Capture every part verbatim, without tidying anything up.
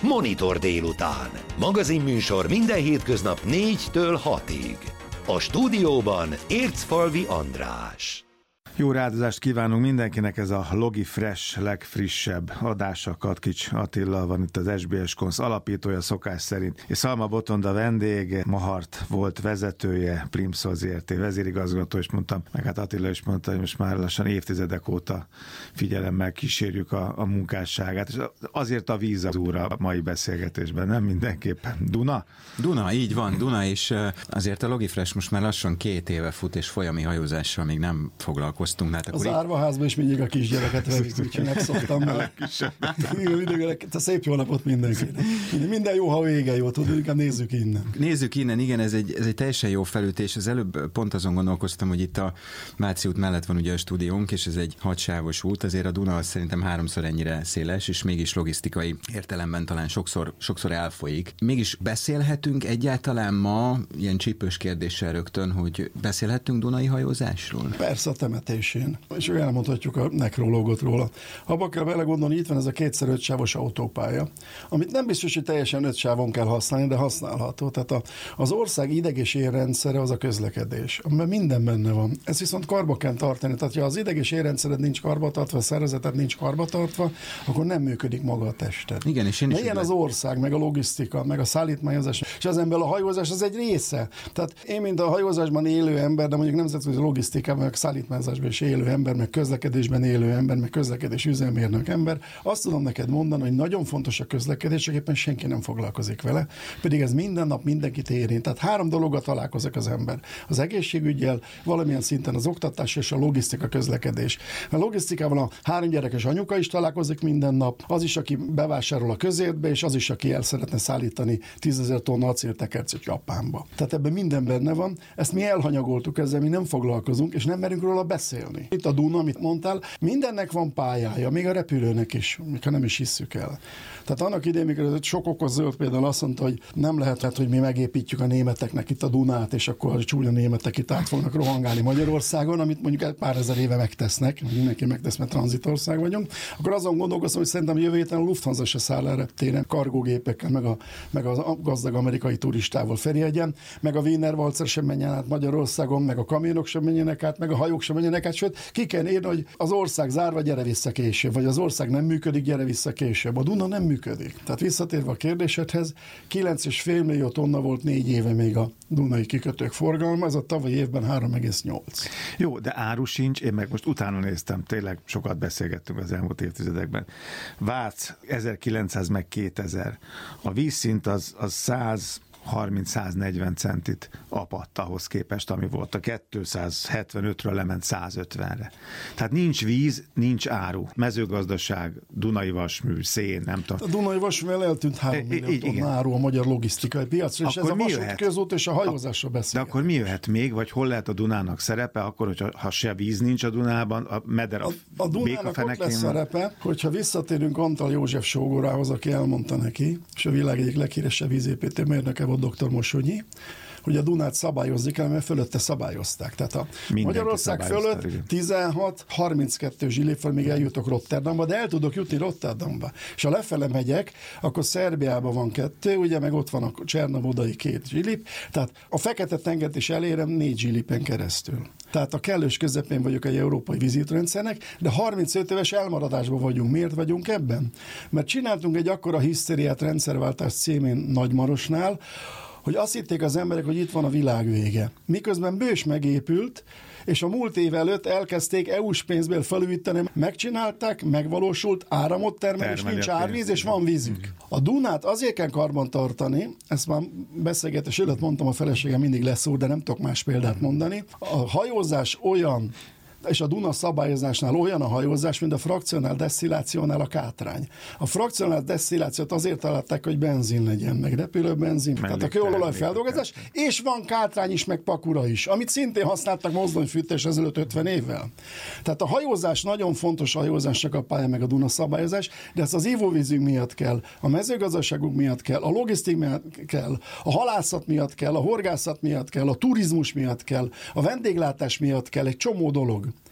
Monitor délután. Magazinműsor minden hétköznap négytől hatig. A stúdióban Ércfalvi András. Jó rádozást kívánunk mindenkinek, ez a Logifresh legfrissebb adása. Katkics Attila van itt, az es bé es Konsz alapítója szokás szerint, és Szalma Botond a vendég, Mahart volt vezetője, Plimsoll zé er té vezérigazgató, és mondtam, meg hát Attila is mondta, hogy most már lassan évtizedek óta figyelemmel kísérjük a, a munkásságát, és azért a víz az úr a mai beszélgetésben, nem mindenképpen. Duna? Duna, így van, Duna, és azért a Logifresh most már lassan két éve fut, és folyami hajózással még nem foglalkozunk. Hát az árvaházban is mindig a kisgyereket verik, úgyhogy megszoktam már. A szép jó napot mindenkinek. Minden jó, ha vége jó, tudod, inkább nézzük innen. Nézzük innen, igen, ez egy, ez egy teljesen jó felütés. Az előbb pont azon gondolkoztam, hogy itt a Váci út mellett van ugye a stúdiónk, és ez egy hatsávos út, azért a Duna az szerintem háromszor ennyire széles, és mégis logisztikai értelemben talán sokszor, sokszor elfolyik. Mégis beszélhetünk egyáltalán ma, ilyen csípős kérdéssel rögtön, hogy beszélhetünk dunai hajózásról? Persze, a temetés. És elmondhatjuk a nekrológot róla. Abba kell belegondolni, itt van ez a kétszer ötsávos autópálya, amit nem biztos, hogy teljesen öt sávon kell használni, de használható. Tehát a, az ország ideg- és érrendszere az a közlekedés, amiben minden benne van. Ezt viszont karba kell tartani. Tehát, ha az ideg- és érrendszered nincs karbatartva, a szervezeted nincs karbatartva, akkor nem működik maga a tested. Igen, és én is ilyen az ország, meg a logisztika, meg a szállítmányozás, és ezen belül a hajózás az egy része. Tehát én, mint a hajózásban élő ember, de mondjuk nemzetközi logisztikában, meg szállítmányozásban is élő ember, meg közlekedésben élő ember, meg közlekedés üzemmérnök ember, azt tudom neked mondani, hogy nagyon fontos a közlekedés, csak éppen senki nem foglalkozik vele, pedig ez minden nap mindenkit érint. Tehát három dologgal találkozik az ember. Az egészségüggyel, valamilyen szinten az oktatás és a logisztika közlekedés. A logisztikával a három gyerekes anyuka is találkozik minden nap, az is, aki bevásárol a közértbe, és az is, aki el szeretne szállítani tízezer tonna acéltekercet Japánba. Tehát ebben minden benne van. Ezt mi elhanyagoltuk, ezzel mi nem foglalkozunk, és nem merünk róla beszélni. Itt a Duna, amit mondtál, mindennek van pályája, még a repülőnek is, ha nem is hisszük el. Tehát annak idején, mikor sok okos zöld például azt mondta, hogy nem lehet, hogy mi megépítjük a németeknek itt a Dunát, és akkor a csúnya németek itt át fognak rohangálni Magyarországon, amit mondjuk pár ezer éve megtesznek, mindenki megtesz, mert tranzitország vagyunk, akkor azon gondolkozom, hogy szerintem jövő héten a Lufthansa se száll el reptéren kargógépekkel, meg a, meg a gazdag amerikai turistával Ferihegyen, meg a Wiener Walzer sem menjen át Magyarországon, meg a kamionok sem menjenek át, meg a hajók sem menjenek át, sőt, ki kell írni, hogy az ország zárva, gyere vissza később, vagy az ország nem működik, gyere vissza később. A Duna nem működik. Tehát visszatérve a kérdésedhez, kilenc egész öt millió tonna volt négy éve még a dunai kikötők forgalma, ez a tavalyi évben három egész nyolc. Jó, de áru sincs, én meg most utána néztem, tényleg sokat beszélgettünk az elmúlt évtizedekben. Vác ezerkilencszáz meg kétezer. A vízszint az, az száz harminc-száznegyven centit apadt ahhoz képest, ami volt. A kétszázhetvenötről lement százötvenre. Tehát nincs víz, nincs áru. Mezőgazdaság, Dunai vasmű, szén, nem tudom. A Dunai vasmű eltűnt három millió tonna áru a magyar logisztikai piacra, és ez a vasút közút és a hajózásra beszél. De akkor mi jöhet még, vagy hol lehet a Dunának szerepe, akkor, hogyha ha se víz nincs a Dunában, a meder a, a, a Dunának ott lesz szerepe, hogyha visszatérünk Antal József sógorához, aki elmondta neki, és a világ egyik leghíresebb vízépítő mérnöke volt doktor Mosonyi, hogy a Dunát szabályozni kell, mert fölötte szabályozták. Tehát a mindenki Magyarország fölött tizenhat harminckettő zsilipvel még eljutok Rotterdamba, de el tudok jutni Rotterdamba. És ha lefele megyek, akkor Szerbiában van kettő, ugye meg ott van a Csernomodai két zsilip, tehát a Fekete-tengert is elérem négy zsilipen keresztül. Tehát a kellős közepén vagyok egy európai vízútrendszernek, de harmincöt éves elmaradásban vagyunk. Miért vagyunk ebben? Mert csináltunk egy akkora hisztériát rendszerváltás címén Nagymarosnál, hogy azt hitték az emberek, hogy itt van a világ vége. Miközben Bős megépült, és a múlt év előtt elkezdték é u-s pénzből felújítani, megcsinálták, megvalósult, áramot termel, és nincs árvíz, és van vízük. A Dunát azért kell karban tartani, ezt már beszélgetés előtt mondtam, a feleségem mindig leszúr, de nem tudok más példát mondani. A hajózás olyan, és a Duna szabályozásnál olyan a hajózás, mint a frakcionál desztillációnál a kátrány. A frakcionál desztillációt azért találták, hogy benzin legyen, meg repülőbenzin, tehát a kőolaj feldolgozás, és van kátrány is, meg pakura is, amit szintén használtak mozdonyfűtés ezelőtt ötven évvel. Tehát a hajózás nagyon fontos, a hajózás csak a pálya, meg a Duna szabályozás, de ezt az ivóvízünk miatt kell, a mezőgazdaságunk miatt kell, a logisztik miatt kell, a halászat miatt kell, a horgászat miatt kell, a turizmus miatt kell, a vendéglátás miatt kell, egy csomó dolog.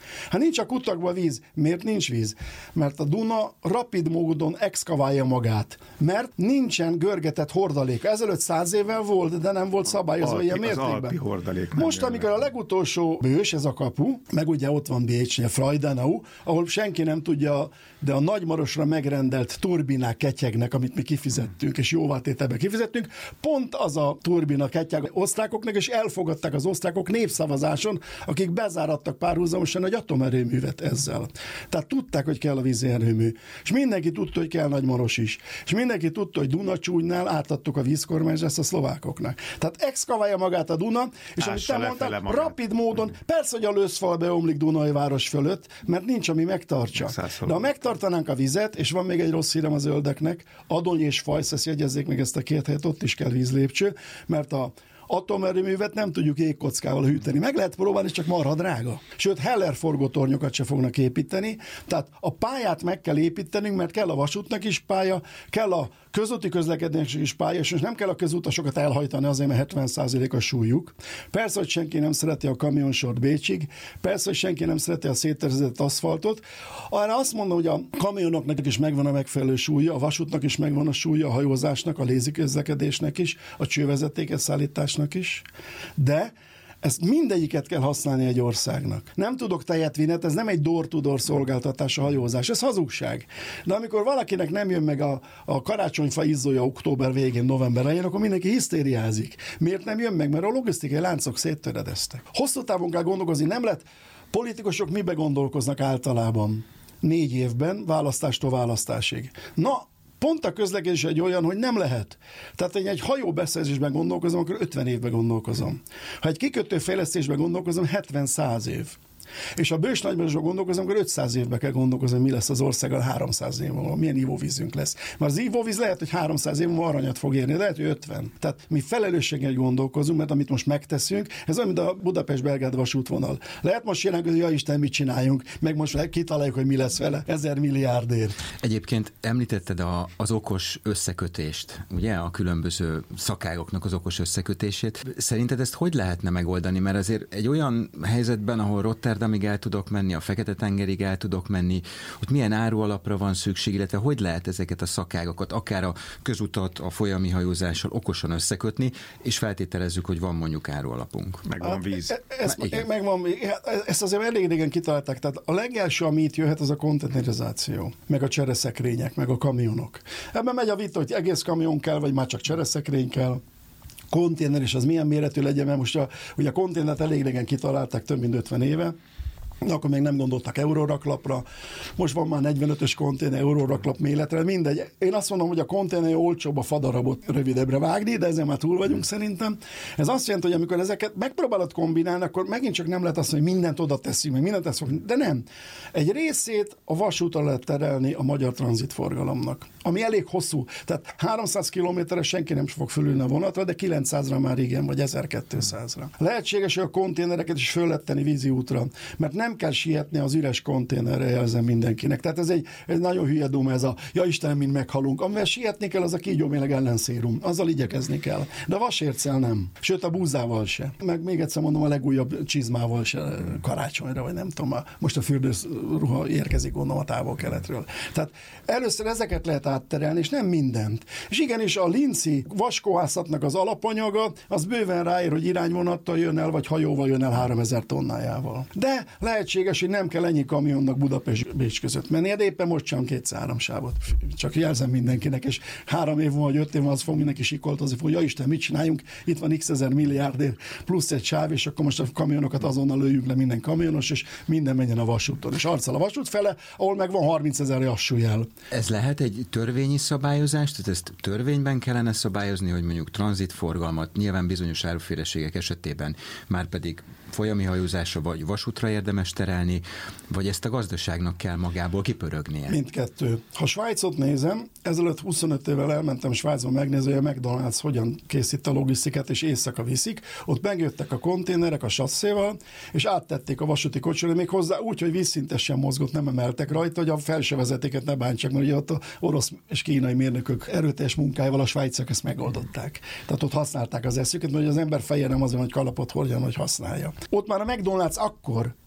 Ha nincs a kutakban víz, miért nincs víz? Mert a Duna rapid módon exkaválja magát, mert nincsen görgetett hordalék. Ezelőtt száz évvel volt, de nem volt szabályozva Alpi, ilyen mértékben. Most, amikor a legutolsó bős, ez a kapu, meg ugye ott van Bécsnél, Freudenau, ahol senki nem tudja, de a Nagymarosra megrendelt turbinák ketyegnek, amit mi kifizettünk, és jóvátételben kifizettünk, pont az a turbina ketyeg osztrákoknak, és elfogadták az osztrákok népszavazáson, akik bezárattak párhuzamosan egy atomerőművet ezzel. Tehát tudták, hogy kell a vízi erőmű. És mindenki tudta, hogy kell Nagymaros is. És mindenki tudta, hogy Dunacsúnynál átadtuk a vízkormányzást a szlovákoknak. Tehát exkaválja magát a Duna, és amit te mondtál, rapid módon, persze, hogy a lőszfal beomlik Dunajváros fölött, mert nincs, ami megtartsa. De ha megtartanánk a vizet, és van még egy rossz hírem a zöldeknek, Adony és Fajsz, jegyezzék meg ezt a két helyet, ott is kell vízlépcső, mert a atomerőművet nem tudjuk jégkockával hűteni. Meg lehet próbálni, csak marha drága. Sőt, Heller forgótornyokat se fognak építeni, tehát a pályát meg kell építenünk, mert kell a vasútnak is pálya, kell a közúti közlekedésnek is pálya, és nem kell a közutasokat elhajtani azért, mert hetven százalék a súlyuk. Persze, hogy senki nem szereti a kamionsort Bécsig, persze, hogy senki nem szereti a széttervezett aszfaltot. Arra azt mondom, hogy a kamionoknak is megvan a megfelelő súlya, a vasútnak is megvan a súlya, a hajózásnak, a léziközlekedésnek is, a csővezetékes szállításnak is, de ezt mindegyiket kell használni egy országnak. Nem tudok tejet vinni, ez nem egy door-to-door szolgáltatás a hajózás, ez hazugság. De amikor valakinek nem jön meg a, a karácsonyfa izzója október végén, november elején, akkor mindenki hisztériázik. Miért nem jön meg? Mert a logisztikai láncok széttöredeztek. Hosszú távon kell gondolkozni, nem lehet. Politikusok mibe gondolkoznak általában? Négy évben, választástól választásig. Na, pont a közlekedés egy olyan, hogy nem lehet. Tehát én egy hajó beszerzésben gondolkozom, akkor ötven évben gondolkozom. Ha egy kikötőfejlesztésben gondolkozom, hetven-száz év. És a bős Nagymarosban gondolkozom, akkor ötszáz évbe kell gondolkozni, mi lesz az országgal háromszáz év múlva, milyen ivóvízünk lesz. Mert az ivóvíz lehet, hogy háromszáz év múlva aranyat fog érni, lehet, hogy ötven. Tehát mi felelősséggel gondolkozunk, mert amit most megteszünk, ez olyan, mint a Budapest-Belgrád vasútvonal. Lehet most jelenleg, hogy ja Isten, mit csináljunk, meg most kitaláljuk, hogy mi lesz vele, ezer milliárdért. Egyébként említetted a, az okos összekötést, ugye, a különböző szakágoknak az okos összekötését. Szerinted ezt hogy lehetne megoldani? Mert azért egy olyan helyzetben, ahol Rotterdam amíg el tudok menni, a Fekete-tengerig el tudok menni, hogy milyen árualapra van szükség, illetve hogy lehet ezeket a szakágokat, akár a közutat a folyami hajózással okosan összekötni, és feltételezzük, hogy van mondjuk árualapunk. Megvan víz. E, ez, megvan, ezt azért elég régen kitalálták, tehát a legelső, ami itt jöhet, az a konténerizáció, meg a csereszekrények, meg a kamionok. Ebben megy a vita, hogy egész kamion kell, vagy már csak csereszekrény kell. Konténer, és az milyen méretű legyen, mert most a, ugye a konténert elég régen kitalálták, több mint ötven éve, akkor még nem gondoltak euróraklapra, most van már negyvenötös konténer euróraklap méretre, mindegy. Én azt mondom, hogy a konténer olcsóbb a fadarabot rövidebbre vágni, de ezzel már túl vagyunk szerintem. Ez azt jelenti, hogy amikor ezeket megpróbálod kombinálni, akkor megint csak nem lehet azt mondani, hogy mindent oda teszünk, meg mindent teszünk, de nem. Egy részét a vasútra lehet terelni a magyar tranzitforgalomnak, ami elég hosszú. Tehát háromszáz kilométerre senki nem fog fölülni a vonatra, de kilencszázra már igen, vagy ezerkétszázra. Lehetséges, hogy a konténereket is föl lehet tenni vízi útra, mert nem kell sietni az üres konténerre, jelzem mindenkinek. Tehát ez egy, egy nagyon hülye duma, ez a ja Istenem, mind meghalunk. Amivel sietni kell, az a kígyóméleg ellenszérum. Azzal igyekezni kell. De a vasérccel nem. Sőt, a búzával se. Meg még egyszer mondom, a legújabb csizmával se karácsonyra, vagy nem tudom, most a fürdőruha érkezik, gondolom, a távol-keletről. Tehát először ezeket lehet átterelni, és nem mindent. És igenis a linci vaskohászatnak az alapanyaga, az bőven ráér, hogy irányvonattal jön el, vagy hajóval jön el háromezer tonnájával. De lehetséges, hogy nem kell ennyi kamionnak Budapest-Bécs között menni, de éppen most sem kétszáz-három sávot. Csak jelzem mindenkinek, és három év múlva, vagy öt év múlva az fog mindenki sikoltozni, hogy ja Isten, mit csináljunk, itt van x ezer milliárdért plusz egy sáv, és akkor most a kamionokat azonnal lőjünk le minden kamionos, és minden menjen a vasúton. És arccal a vasút fele, ahol meg van harmincezer jassújel. Ez lehet egy törvényi szabályozás, tehát ezt törvényben kellene szabályozni, hogy mondjuk tranzitforgalmat, nyilván bizonyos áruféleségek esetében már pedig folyami hajózásra vagy vasútra érdemes terelni, vagy ezt a gazdaságnak kell magából kipörögnie? Mindkettő. Ha Svájcot nézem, ezelőtt huszonöt évvel elmentem Svájcba megnézni, hogy a McDonald's hogyan készít a logisztikát, és éjszaka viszik. Ott megjöttek a konténerek a sasszéval, és áttették a vasúti kocsira, még hozzá úgy, hogy vízszintesen mozgott, nem emeltek rajta, hogy a felső vezetéket ne bántsák, mert ugye ott a orosz és kínai mérnökök erőteljes munkájával a svájciak ezt megoldották. Tehát ott használták az eszüket, mert az ember feje nem azon, hogy kalapot hordjon, hogy használja. Ott már a McDonald's akkor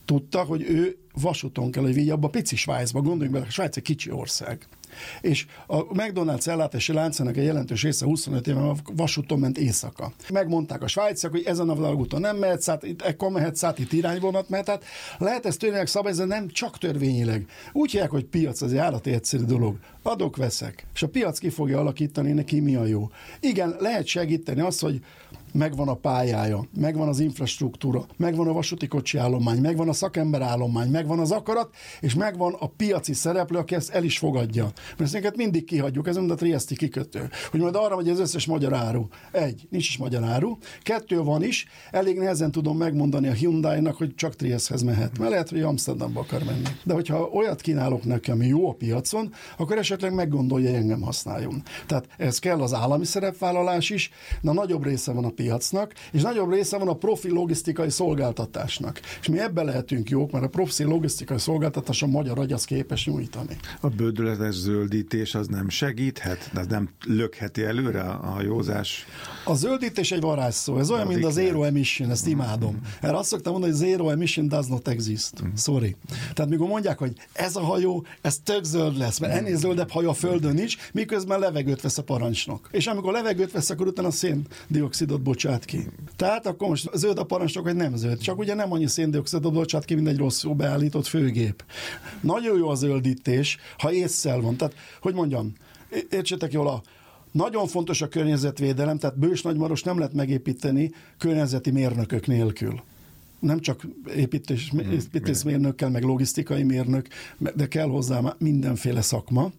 tudta, hogy ő vasúton kell, hogy vigye abba a pici Svájcba, gondoljunk bele, a Svájc egy kicsi ország. És a McDonald's ellátási láncának egy jelentős része huszonöt éve vasúton ment éjszaka. Megmondták a svájciak, hogy ezen a vonalúton nem mehetsz át, itt ekkor mehetsz át, itt irányvonat mehet át. Lehet ezt törvényileg szabályozni, nem csak törvényileg. Úgy hívják, hogy piac, az egy állati egyszerű dolog. Adok, veszek. És a piac ki fogja alakítani, neki mi a jó. Igen, lehet segíteni azt, hogy megvan a pályája, megvan az infrastruktúra, megvan a vasúti kocsi állomány, megvan a szakember állomány, megvan az akarat, és megvan a piaci szereplő, aki ezt el is fogadja. Mert ezt mindig kihagyjuk, ez mind a trieszti kikötő. Hogy majd arra megy az összes magyar áru. Egy, nincs is magyar áru. Kettő, van is. Elég nehezen tudom megmondani a Hyundai-nak, hogy csak Trieszthez mehet. Mert lehet, hogy Amsterdamba akar menni. De hogyha olyat kínálok nekem, jó a piacon, akkor esetleg meggondolja, hogy engem használjon. Tehát ez kell az állami szerepvállalás is, de nagyobb része van a piacnak, és nagyobb része van a profi logisztikai szolgáltatásnak. És mi ebben lehetünk jók, mert a profi logisztikai szolgáltatás a magyar agy az képes nyújtani. A bődületes zöldítés az nem segíthet? De az nem lökheti előre a hajózás? A zöldítés egy varázsszó. Ez olyan, mint a zero emission, ezt imádom. Erre azt szoktam mondani, hogy zero emission does not exist. Sorry. Tehát mikor mondják, hogy ez a hajó, ez tök zöld lesz, mert ennél zöldebb hajó a földön nincs, miközben levegőt vesz a parancsnok. És amikor levegőt vesz, akkor utána széndioxidot bocsát ki. Tehát akkor most zöld a parancsnok, vagy nem zöld. Csak ugye nem annyi széndioxidot bocsát ki, mint egy rosszul beállított főgép. Nagyon jó a zöldítés, ha ésszel van. Tehát, hogy mondjam, értsétek jól, a nagyon fontos a környezetvédelem, tehát Bős-Nagymaros nem lehet megépíteni környezeti mérnökök nélkül. Nem csak építés, építészmérnökkel, meg logisztikai mérnök, de kell hozzá mindenféle szakma.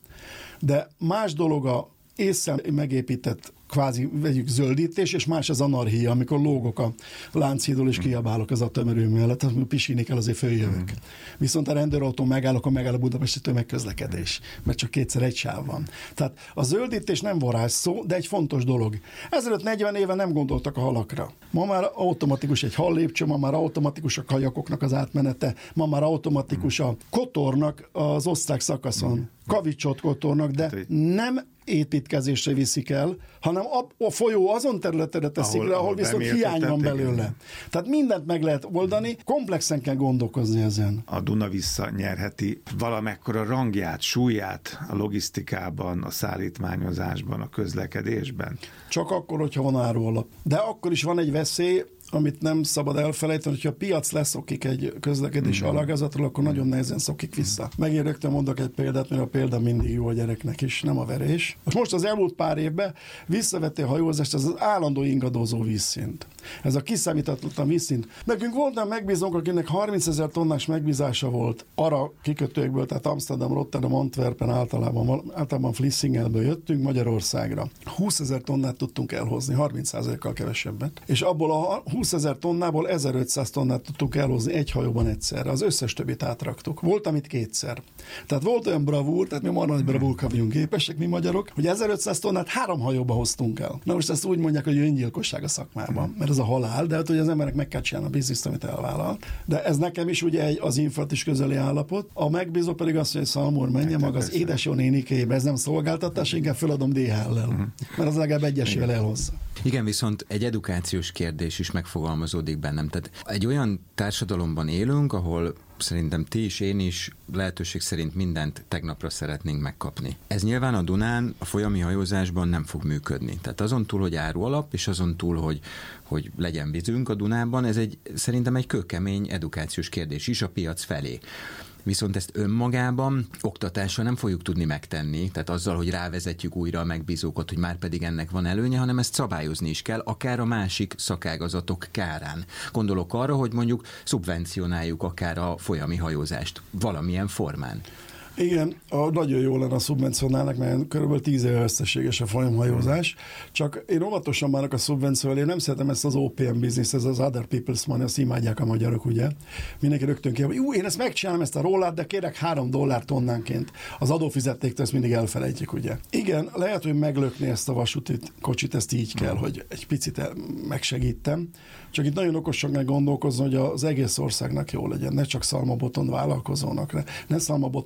De más dolog a ésszel megépített kvázi vegyük zöldítés, és más az anarchia, amikor lógok a Lánchídról és kiabálok az a tömörő mellett, hogy pisilni kell, azért följövök. Viszont a rendőrautón megáll, akkor megáll a budapesti tömegközlekedés, mert csak kétszer egy sáv van. Tehát a zöldítés nem varázsszó, de egy fontos dolog. Ezelőtt negyven éve nem gondoltak a halakra. Ma már automatikus egy hallépcső, ma már automatikus a kajakoknak az átmenete, ma már automatikus a kotornak az osztrák szakaszon, kavicsot kotornak, de nem építkezésre viszik el, hanem a, a folyó azon területre teszik ahol, le, ahol viszont hiány van belőle. Tehát mindent meg lehet oldani, komplexen kell gondolkozni ezen. A Duna visszanyerheti valamekkora rangját, súlyát a logisztikában, a szállítmányozásban, a közlekedésben? Csak akkor, hogyha van árualap. De akkor is van egy veszély, amit nem szabad elfelejteni, hogyha a piac leszokik egy közlekedési mm. alágazatról, akkor nagyon nehezen szokik vissza. Megint rögtön mondok egy példát, mert a példa mindig jó a gyereknek is, nem a verés. Most az elmúlt pár évben visszavette a hajózást, ez az állandó ingadozó vízszint. Ez a kiszámíthatatlan vízszint. Nekünk volt olyan megbízónk, akinek harmincezer tonnás megbízása volt arra kikötőkből, tehát Amsterdam, Rotterdam, Antwerpen, általában, általában Vlissingelből jöttünk Magyarországra. húszezer tonnát tudtunk elhozni, harminc százalékkal kevesebbet. És abból a húszezer tonnából ezerötszáz tonnát tudtuk elhozni egy hajóban egyszerre. Az összes többit átraktuk. Volt, amit kétszer. Tehát volt olyan bravúr, tehát mi marad bravúrka vagyunk képesek, mi magyarok, hogy ezerötszáz tonnát három hajóba hoztunk el. Na most ezt úgy mondják, hogy öngyilkosság a szakmában, mert ez a halál, de hát, hogy az emberek meg kell csinálni a bizniszt, amit elvállal. De ez nekem is ugye egy, az inflat is közeli állapot. A megbízó pedig azt mondja, hogy Szalmor menjen maga az édes jó nénikébe, ez nem szolgáltatás, inkább feladom dé há el-lel, mert az legalább egyesével elhozza. Igen, viszont egy edukációs kérdés is megfogalmazódik bennem. Tehát egy olyan társadalomban élünk, ahol szerintem ti is, én is lehetőség szerint mindent tegnapra szeretnénk megkapni. Ez nyilván a Dunán, a folyami hajózásban nem fog működni. Tehát azon túl, hogy árualap, és azon túl, hogy, hogy legyen vízünk a Dunában, ez egy, szerintem egy kőkemény edukációs kérdés is a piac felé. Viszont ezt önmagában oktatással nem fogjuk tudni megtenni, tehát azzal, hogy rávezetjük újra a megbízókat, hogy már pedig ennek van előnye, hanem ezt szabályozni is kell, akár a másik szakágazatok kárán. Gondolok arra, hogy mondjuk szubvencionáljuk akár a folyami hajózást valamilyen formán. Igen, a, nagyon jó lenne a szubvencionálnak, mert körülbelül tíz éve összességes a folyamhajózás. Csak én óvatosan várok a szubvencióval, én nem szeretem ezt az o pé em business, ez az other people's money, azt imádják a magyarok, ugye? Mindenki rögtön ki, hogy jú, én ezt megcsinálom, ezt a rollát, de kérek három dollár tonnánként. Az adófizettéktől ezt mindig elfelejtjük, ugye? Igen, lehet, hogy meglökni ezt a vasúti kocsit, ezt így kell, hogy egy picit megsegítem. Csak itt nagyon okosan kell gondolkozni, hogy az egész országnak jó legyen, ne csak Szalmaboton vállalkozónak, ne Szalmabotonnak legyen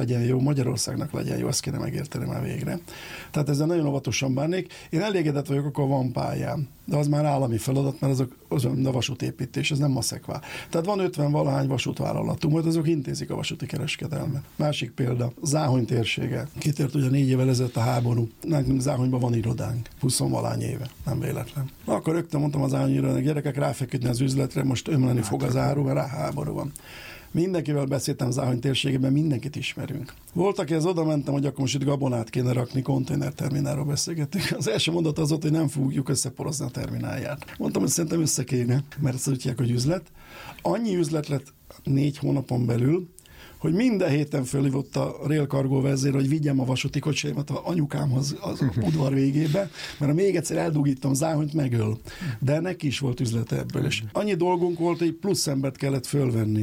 legyen jó, Magyarországnak legyen jó, ezt kéne megérteni már végre. Tehát ezzel nagyon óvatosan bánnék. Én elégedett vagyok, akkor van pályám, de az már állami feladat, mert azok, az a vasútépítés, ez nem maszekvá. Tehát van ötven valahány vasútvállalatunk, majd azok intézik a vasúti kereskedelmet. Másik példa, Záhony térsége. Kitört ugye négy évvel ezelőtt a háború. Nekünk Záhonyban van irodánk, huszonvalány éve, nem véletlen. Na, akkor rögtön mondtam az Záhony irodának, gyerekek, ráfeküdni az üzletre, most ömleni fog az áru, mert rá háború van. Mindenkivel beszéltem Záhony térségében, mindenkit ismerünk. Volt, akihez oda mentem, hogy akkor most itt gabonát kéne rakni, konténerterminálról beszélgettünk. Az első mondat az volt, hogy nem fogjuk összeporozni a terminálját. Mondtam, hogy szerintem össze kéne, mert ezt úgy hívják, hogy üzlet. Annyi üzlet lett négy hónapon belül, hogy minden héten fölhívott a Rail Cargo vezér, hogy vigyem a vasúti kocsaimat a anyukámhoz az udvar végébe, mert ha még egyszer eldugítom, Záhonyt megöl. De neki is volt üzlete ebből. És annyi dolgunk volt, hogy plusz embert kellett fölvenni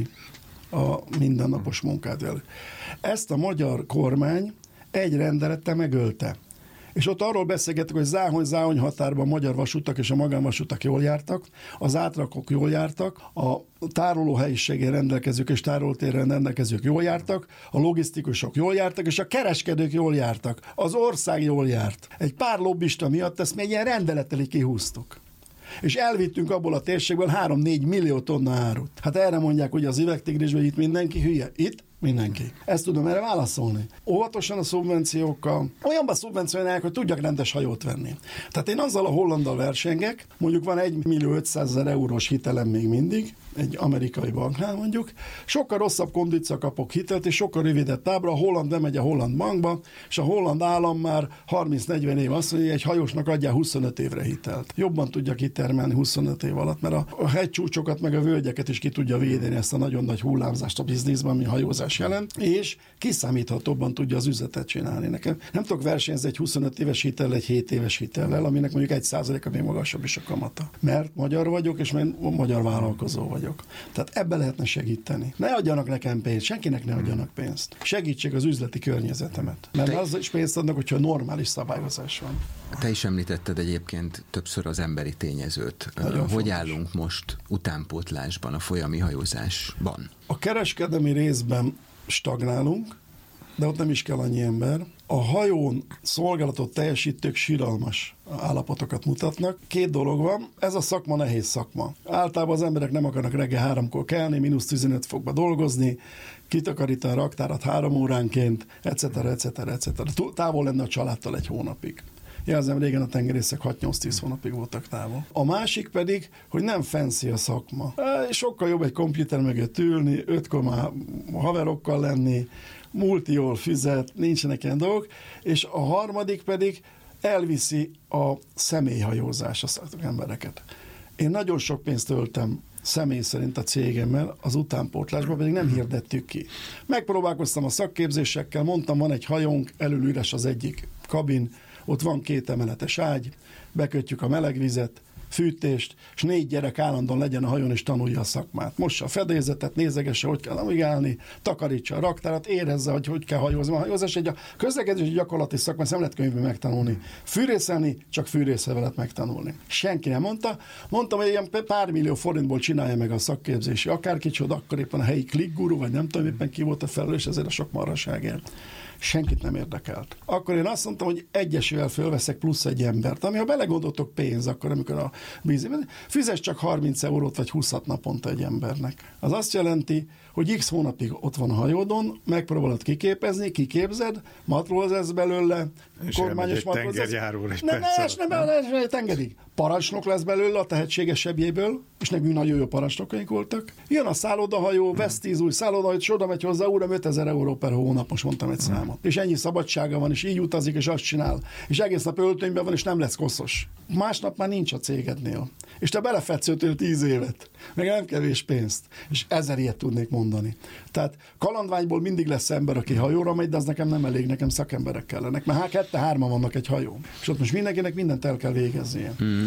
a mindennapos munkát elő. Ezt a magyar kormány egy rendelettel megölte. És ott arról beszélgettük, hogy Záhony-Záhony határban a magyar vasutak és a magánvasutak jól jártak, az átrakók jól jártak, a tárolóhelyiséggel rendelkezők és tárolótérrel rendelkezők jól jártak, a logisztikusok jól jártak, és a kereskedők jól jártak. Az ország jól járt. Egy pár lobbista miatt ezt még ilyen rendelettel kihúztuk. És elvittünk abból a térségből három-négy millió tonna árut. Hát erre mondják, hogy az üvegtigrisben itt mindenki hülye. Itt mindenki. Ezt tudom erre válaszolni. Óvatosan a szubvenciókkal. Olyanban szubvencionálják, hogy tudjak rendes hajót venni. Tehát én azzal a hollanddal versengek, mondjuk van egy millió ötszázezer eurós hitelem még mindig, egy amerikai banknál mondjuk, sokkal rosszabb kondícióval kapok hitelt, és sokkal rövidebb tábra, a holland bemegy a holland bankba, és a holland állam már harminc-negyven év azt mondja, hogy egy hajósnak adjál huszonöt évre hitelt. Jobban tudja kitermelni huszonöt év alatt, mert a, a hegycsúcsokat meg a völgyeket is ki tudja védeni, ezt a nagyon nagy hullámzást a bizniszben, ami hajózás jelent, és kiszámíthatóbban tudja az üzletet csinálni. Nekem nem tudok versenyezni egy huszonöt éves hitellel, egy hét éves hitellel, aminek mondjuk egy százaléka még magasabb is a kamata. Mert magyar vagyok, és mert magyar vállalkozó vagyok. Tehát ebbe lehetne segíteni. Ne adjanak nekem pénzt, senkinek ne adjanak pénzt. Segítsék az üzleti környezetemet. Mert te... az is pénzt adnak, hogyha normális szabályozás van. Te is említetted egyébként többször az emberi tényezőt. Nagyon hogy fontos. Állunk most utánpótlásban, a folyami hajózásban? A kereskedelmi részben stagnálunk, de ott nem is kell annyi ember. A hajón szolgálatot teljesítők siralmas állapotokat mutatnak. Két dolog van, ez a szakma nehéz szakma. Általában az emberek nem akarnak reggel háromkor kelni, mínusz tizenöt fokba dolgozni, kitakarítani a raktárat három óránként, et cetera, et cetera, et cetera. Távol lenne a családtól egy hónapig. Jelzem, régen a tengerészek hat-nyolc-tíz hónapig voltak távol. A másik pedig, hogy nem fancy a szakma. Sokkal jobb egy komputer mögött ülni, ötkor már haverokkal lenni, multi jól fizet, nincsenek ilyen dolgok, és a harmadik pedig elviszi a személyhajózás a szakembereket. Én nagyon sok pénzt öltem személy szerint a cégemmel az utánpótlásba, pedig nem hirdettük ki. Megpróbálkoztam a szakképzésekkel, mondtam, van egy hajónk, elől üres az egyik kabin, ott van két emeletes ágy, bekötjük a melegvizet, fűtést, és négy gyerek állandóan legyen a hajón és tanulja a szakmát. Mossa a fedélzetet, nézegesse, hogy kell navigálni, takarítsa a raktárat, érezze, hogy hogy kell hajózni. A hajózás egy a közlekedési gyakorlati szakma, ezt nem lehet könyvben megtanulni. Fűrészelni, csak fűrészelve lehet megtanulni. Senki nem mondta. Mondtam, hogy ilyen pár millió forintból csinálja meg a szakképzési akárkicsod, akkor éppen a helyi klikguru, vagy nem tudom éppen ki volt a felelős ezért a sok marhaságért. Senkit nem érdekelt. Akkor én azt mondtam, hogy egyesével fölveszek plusz egy embert, ami ha belegondoltok pénz, akkor amikor a víz, fizes csak harminc eurót vagy húszat naponta egy embernek. Az azt jelenti, hogy x hónapig ott van a hajódon, megpróbálod kiképezni, kiképzed, matróz ez belőle, és kormányos matróz. Tengerjáró egy nem, perc nem, nem, nem, nem, tengerig. Parancsnok lesz belőle a tehetségesebbjéből, és nekünk nagyon jó parancsnokaink voltak. Jön a szállodahajó, vesz tíz új szállodahajó, és oda megy hozzá, uram, ötezer euró per hónap, most mondtam egy számot. És ennyi szabadsága van, és így utazik, és azt csinál. És egész nap öltönyben van, és nem lesz koszos. Másnap már nincs a cégednél. És te belefetszöltél tíz évet, meg nem kevés pénzt. És ezer ilyet tudnék mondani. Tehát kalandványból mindig lesz ember, aki hajóra megy, de az nekem nem elég, nekem szakemberek kellenek. Mert hát kette hárman vannak egy hajón. És ott most mindenkinek mindent el kell végeznie. Mm,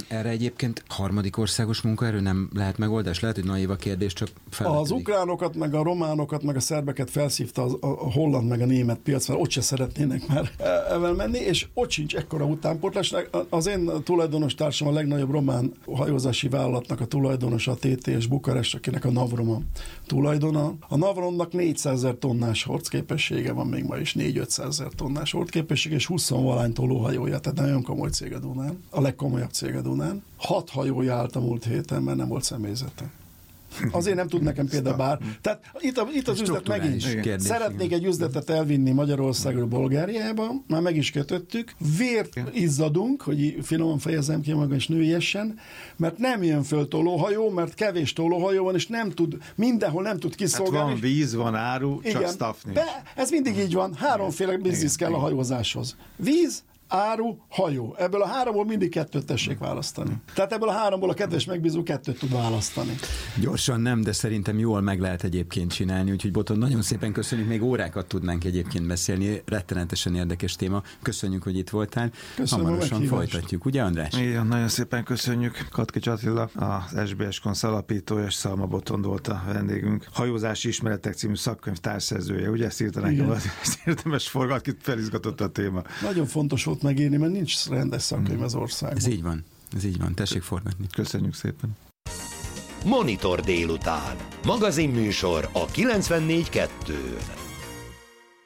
Erre egyébként harmadik országos munkaerő nem lehet megoldás? Lehet, hogy naív a kérdés, csak felvetődik. Az ukránokat, meg a románokat, meg a szerbeket felszívta az, a, a holland, meg a német piac, mert ott se szeretnének már evel menni, és ott sincs ekkora utánpótlás. Az én tulajdonos társam a legnagyobb román hajózási vállalatnak a tulajdonosa, a té té es Bukarest, akinek a Navrom a tulajdona. A Navromnak négyszázezer tonnás hordképessége van még ma is, négy-ötszázezer tonnás hordképessége, és húsz-valány tolóhajója, tehát nagyon komoly cég a Dunán, a legkomolyabb cég a Dunán. Hat hajója állt a múlt héten, mert nem volt személyzete. Azért nem tud nekem például bár. Tehát itt, a, itt az üzlet megint. Kérdés, Szeretnék igen. egy üzletet elvinni Magyarországról Bulgáriába, már meg is kötöttük. Vért izzadunk, hogy finoman fejezem ki magam, és nőjessen, mert nem jön föl tolóhajó, mert kevés tolóhajó van, és nem tud, mindenhol nem tud kiszolgálni. Hát van víz, van áru, igen, csak staff nincs. De ez mindig így van. Háromféle biznisz kell a hajózáshoz. Víz, áru, hajó. Ebből a háromból mindig kettőt tessék választani. Tehát ebből a háromból a kedves megbízó kettőt tud választani. Gyorsan nem, de szerintem jól meg lehet egyébként csinálni, úgyhogy Botond, nagyon szépen köszönjük, még órákat tudnánk egyébként beszélni, rettenetesen érdekes téma. Köszönjük, hogy itt voltál. Köszönöm. Hamarosan folytatjuk, ugye András? Igen, nagyon szépen köszönjük. Katkics Attila, az es bé es Konsz alapítója, és Szalma Botond volt a vendégünk. Hajózási ismeretek című szakkönyv társszerzője, ugye? Ezt írta nekem, az érdemes forgat, kit felizgatott a téma. Nagyon fontos volt megírni, mert nincs rendes szakkönyv az országban. Ez így van, ez így van. Tessék forgatni. Köszönjük szépen. Monitor délután. Magazinműsor a kilencvennégy kettőn.